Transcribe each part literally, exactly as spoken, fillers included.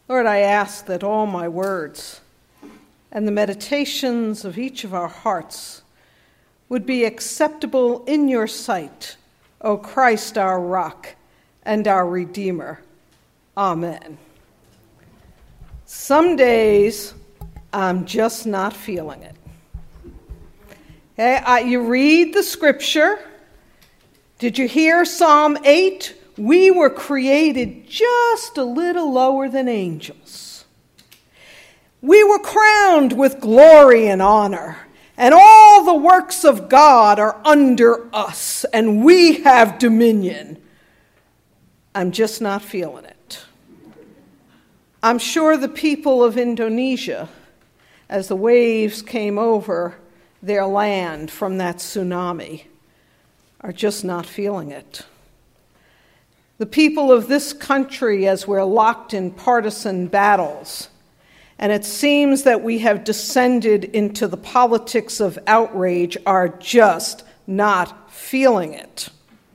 Lord, I ask that all my words and the meditations of each of our hearts would be acceptable in your sight, O Christ, our rock and our Redeemer. Amen. Some days I'm just not feeling it. Okay, I, you read the scripture. Did you hear Psalm eight? We were created just a little lower than angels. We were crowned with glory and honor, and all the works of God are under us, and we have dominion. I'm just not feeling it. I'm sure the people of Indonesia, as the waves came over their land from that tsunami, are just not feeling it. The people of this country, as we're locked in partisan battles, and it seems that we have descended into the politics of outrage, are just not feeling it.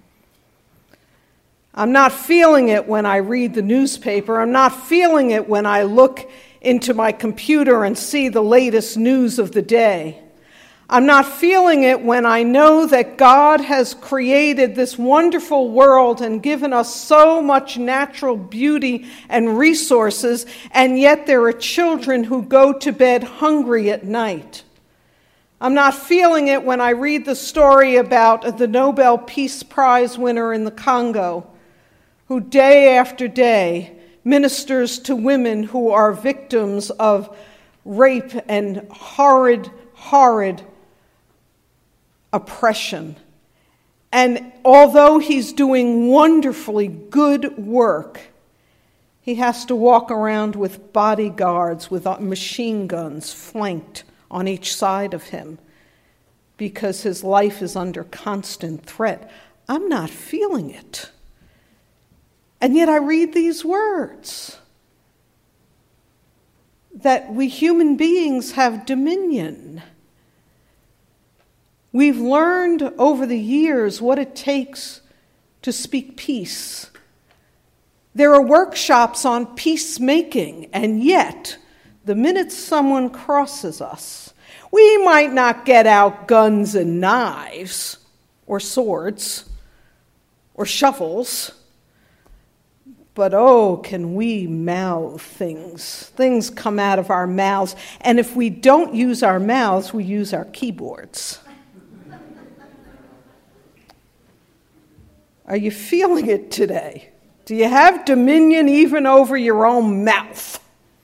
I'm not feeling it when I read the newspaper. I'm not feeling it when I look into my computer and see the latest news of the day. I'm not feeling it when I know that God has created this wonderful world and given us so much natural beauty and resources, and yet there are children who go to bed hungry at night. I'm not feeling it when I read the story about the Nobel Peace Prize winner in the Congo, who day after day ministers to women who are victims of rape and horrid, horrid oppression. And although he's doing wonderfully good work, he has to walk around with bodyguards with machine guns flanked on each side of him because his life is under constant threat. I'm not feeling it. And yet I read these words that we human beings have dominion. We've learned over the years what it takes to speak peace. There are workshops on peacemaking, and yet, the minute someone crosses us, we might not get out guns and knives, or swords, or shovels, but oh, can we mouth things. Things come out of our mouths, and if we don't use our mouths, we use our keyboards. Are you feeling it today? Do you have dominion even over your own mouth?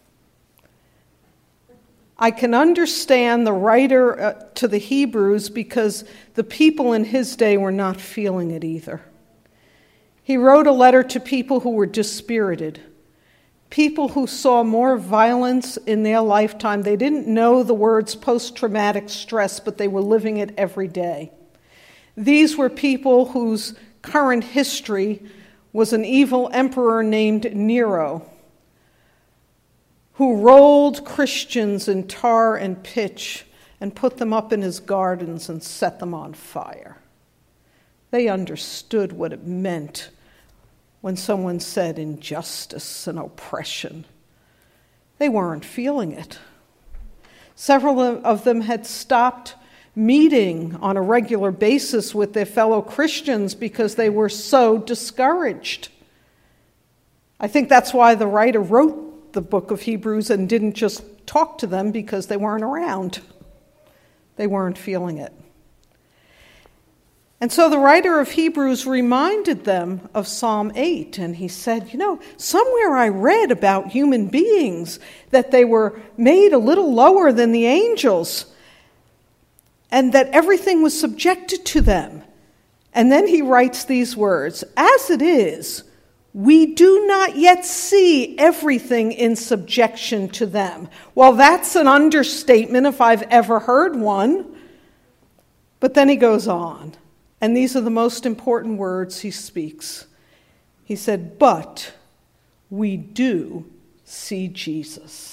I can understand the writer uh, to the Hebrews because the people in his day were not feeling it either. He wrote a letter to people who were dispirited, people who saw more violence in their lifetime. They didn't know the words post-traumatic stress, but they were living it every day. These were people whose current history was an evil emperor named Nero, who rolled Christians in tar and pitch and put them up in his gardens and set them on fire. They understood what it meant when someone said injustice and oppression. They weren't feeling it. Several of them had stopped meeting on a regular basis with their fellow Christians because they were so discouraged. I think that's why the writer wrote the book of Hebrews and didn't just talk to them because they weren't around. They weren't feeling it. And so the writer of Hebrews reminded them of Psalm eight, and he said, you know, somewhere I read about human beings that they were made a little lower than the angels, and that everything was subjected to them. And then he writes these words, as it is, we do not yet see everything in subjection to them. Well, that's an understatement if I've ever heard one. But then he goes on, and these are the most important words he speaks. He said, but we do see Jesus.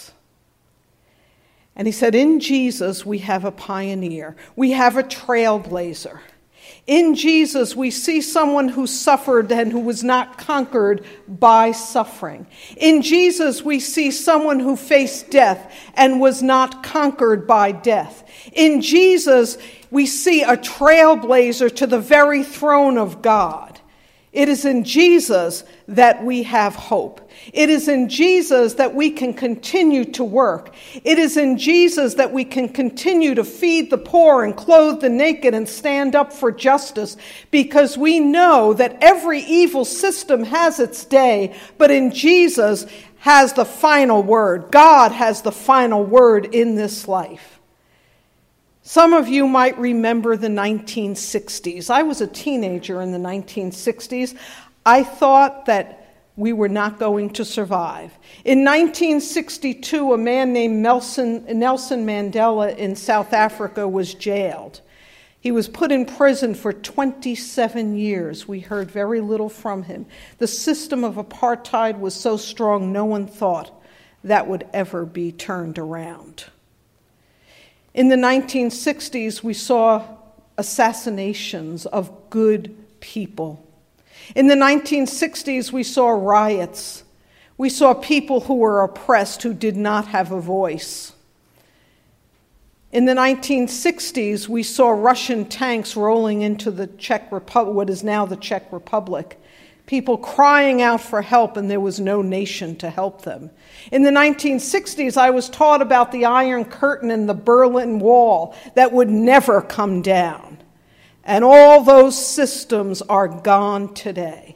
And he said, in Jesus, we have a pioneer. We have a trailblazer. In Jesus, we see someone who suffered and who was not conquered by suffering. In Jesus, we see someone who faced death and was not conquered by death. In Jesus, we see a trailblazer to the very throne of God. It is in Jesus that we have hope. It is in Jesus that we can continue to work. It is in Jesus that we can continue to feed the poor and clothe the naked and stand up for justice, because we know that every evil system has its day, but in Jesus has the final word. God has the final word in this life. Some of you might remember the nineteen sixties. I was a teenager in the nineteen sixties. I thought that we were not going to survive. In nineteen sixty-two, a man named Nelson, Nelson Mandela in South Africa was jailed. He was put in prison for twenty-seven years. We heard very little from him. The system of apartheid was so strong, no one thought that would ever be turned around. In the nineteen sixties, we saw assassinations of good people. In the nineteen sixties, we saw riots. We saw people who were oppressed, who did not have a voice. In the nineteen sixties, we saw Russian tanks rolling into the Czech Republic, what is now the Czech Republic. People crying out for help, and there was no nation to help them. In the nineteen sixties, I was taught about the Iron Curtain and the Berlin Wall that would never come down. And all those systems are gone today.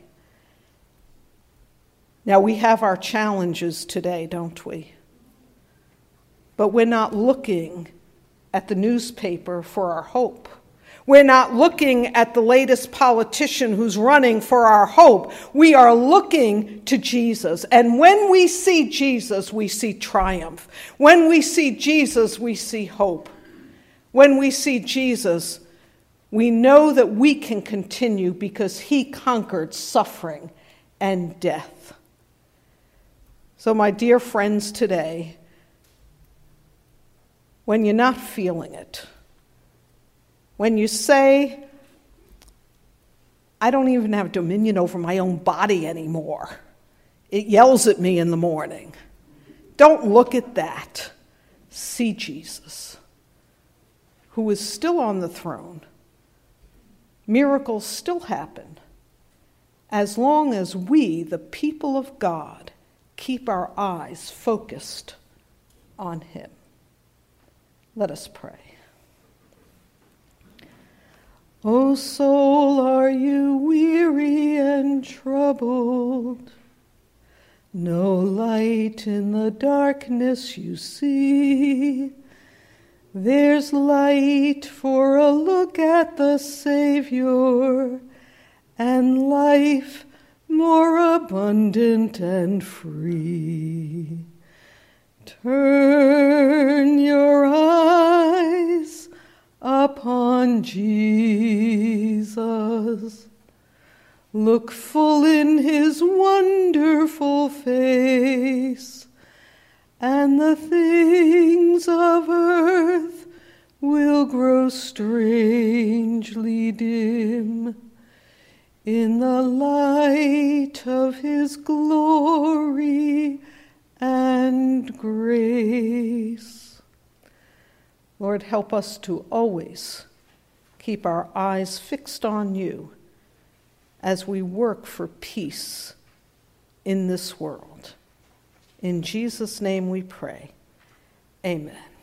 Now, we have our challenges today, don't we? But we're not looking at the newspaper for our hope. We're not looking at the latest politician who's running for our hope. We are looking to Jesus. And when we see Jesus, we see triumph. When we see Jesus, we see hope. When we see Jesus, we know that we can continue because he conquered suffering and death. So, my dear friends, today, when you're not feeling it, when you say, I don't even have dominion over my own body anymore, it yells at me in the morning, don't look at that. See Jesus, who is still on the throne. Miracles still happen as long as we, the people of God, keep our eyes focused on him. Let us pray. O soul, are you weary and troubled? No light in the darkness you see. There's light for a look at the Savior, and life more abundant and free. Turn your eyes upon Jesus. Look full in his wonderful face, and the things of earth will grow strangely dim in the light of his glory and grace. Lord, help us to always keep our eyes fixed on you as we work for peace in this world. In Jesus' name we pray. Amen.